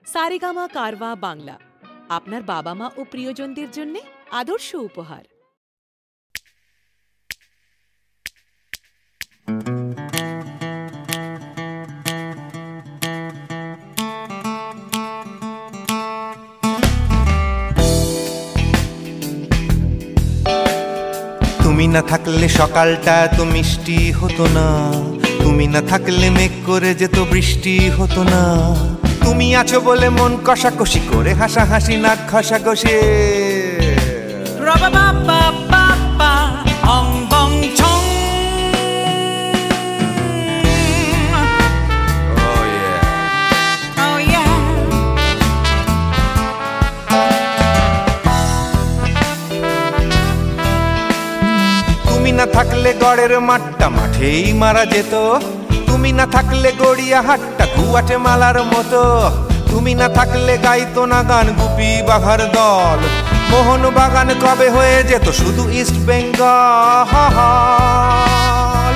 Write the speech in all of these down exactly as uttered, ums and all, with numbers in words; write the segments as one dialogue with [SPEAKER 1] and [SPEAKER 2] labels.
[SPEAKER 1] সারেগামা কারওয়া বাংলা, আপনার বাবা মা ও প্রিয়জনদের জন্য আদর্শ উপহার।
[SPEAKER 2] তুমি না থাকলে সকালটা তো মিষ্টি হতো না, তুমি না থাকলে মেঘ করে যেত বৃষ্টি হতো না। তুমি আছো বলে মন কষাকষি করে হাসাহাসি নাক ঘষাঘষি। তুমি না থাকলে গড়ের মাঠটা মাঠেই মারা যেত, তুমি না থাকলে গড়িয়া হাটটা গুয়াটে মালার মতো। তুমি না থাকলে গাইতো না গান গুপি বাঘার দল, মোহন বাগান কবে হয়ে যেত শুধু ইস্ট বেঙ্গল।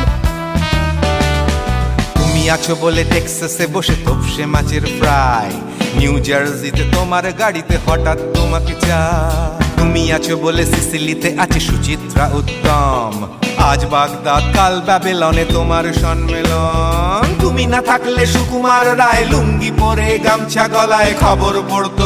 [SPEAKER 2] তুমি আছো বলে টেক্সাসে বসে তোপসে মাছের ফ্রাই, নিউ জার্সিতে তোমার গাড়িতে হঠাৎ তোমাকে চাই। তুমি আছো বলে সিসিলিতে আছে সুচিত্রা উত্তম, আজ বাগদাদ কাল ব্যাবিলনে তোমার সম্মেলন। তুমি না থাকলে সুকুমার রায় লুঙ্গি পরে গামছা গলায় খবর পড়তো।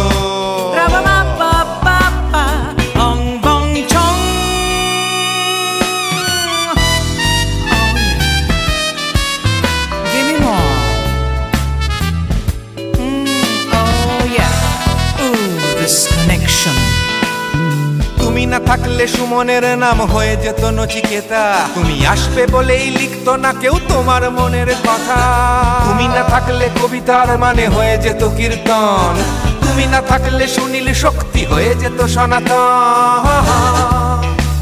[SPEAKER 2] তুমি না থাকলে সুমনের নাম হয়ে যেত নচিকেতা, তুমি আসবে বলেই লিখতো না কেউ তোমার মনের কথা। তুমি না থাকলে কবিতার মানে হয়ে যেত কীর্তন, তুমি না থাকলে সুনীল শক্তি হয়ে যেত সনাতন।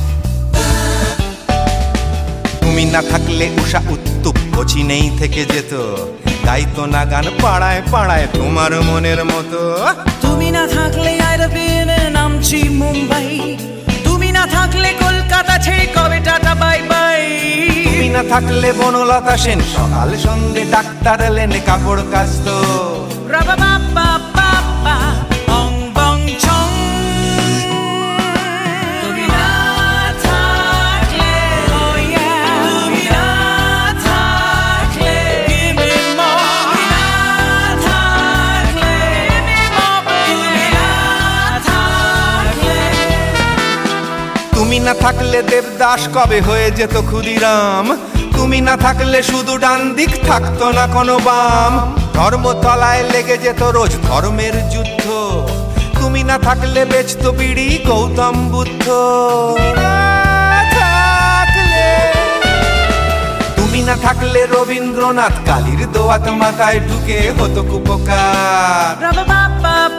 [SPEAKER 2] তুমি না থাকলে উষা উত্তুপ কোচিনেই থেকে যেত, গাইতো না গান পাড়ায় পাড়ায় তোমার মনের মতো।
[SPEAKER 3] তুমি না থাকলে আইরবিনে নামছি মুম্বাই, তুমি না থাকলে কলকাতা ছেড়ে কবে টাটা বাই বাই।
[SPEAKER 2] তুমি না থাকলে বনলতা সেন সকাল সন্ধে ডাক্তার লেনে কাপড় কাচতো।
[SPEAKER 3] রাবা বাবা বাবা অং বং ছং। তুমি না থাকলে ও ইয়া, তুমি না থাকলে give me more, তুমি না থাকলে give me more, তুমি না থাকলে।
[SPEAKER 2] তুমি না থাকলে দেবদাস কবে হয়ে যেত ক্ষুদিরাম, তুমি না থাকলে শুধু ডান দিক থাকতো না কোনো বাম। ধর্মতলায় লেগে যেত রোজ ধর্মের যুদ্ধ, তুমি না থাকলে বেচতো বিড়ি গৌতম বুদ্ধ। তুমি না থাকলে রবীন্দ্রনাথ কালীর দোয়াত মাথায় ঢুকে হতো কুপকার।